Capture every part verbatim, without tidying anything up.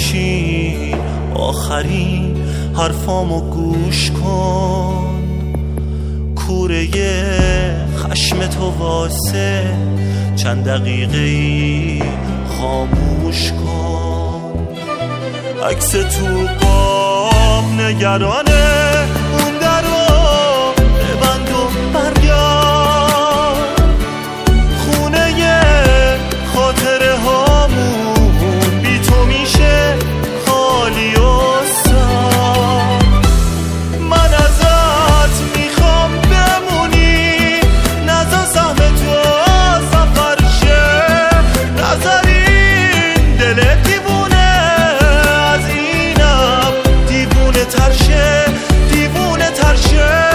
بشین آخرین حرفامو گوش کن، کوره خشم تو واسه چند دقیقه ای خاموش کن. عکس تو قاب نگرانه، اون در رو ببند و برگرد، خونه خاطره هامون بی تو میشه خالی و سر. من ازت میخوام بمونی، نزا سهم تو سفر شه، نذارین دل دیوونه از اینم دیوونه تر شه، دیوونه تر شه.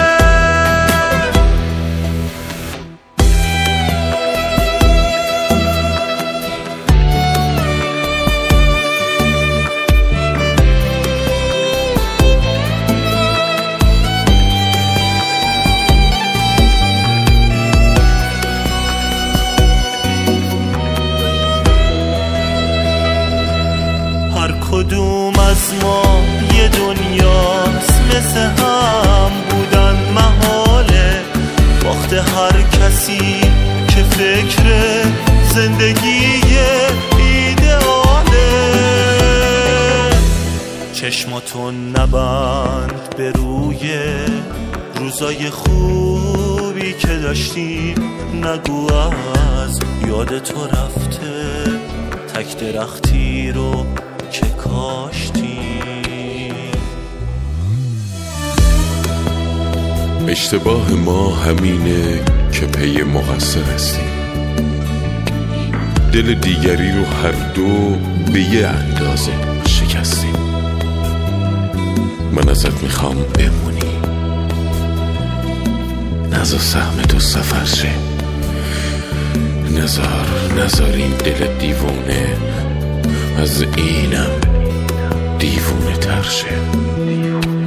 هر کدوم از ما یه دنیاست، مثل هم بودن محاله، باخت هر کسی که فکر زندگی ایدئاله. چشماتو نبند به روی روزای خوبی که داشتیم، نگو از یاد تو رفته تک درختی رو که کاشتی. اشتباه ما همینه که پی مقصر هستیم، دل دیگری رو هر دو به یه اندازه شکستیم. من ازت میخوام بمونی، نذار سهم تو سفر شه، نذار نذار این دل دیوونه از اینم دیوونه تر شه.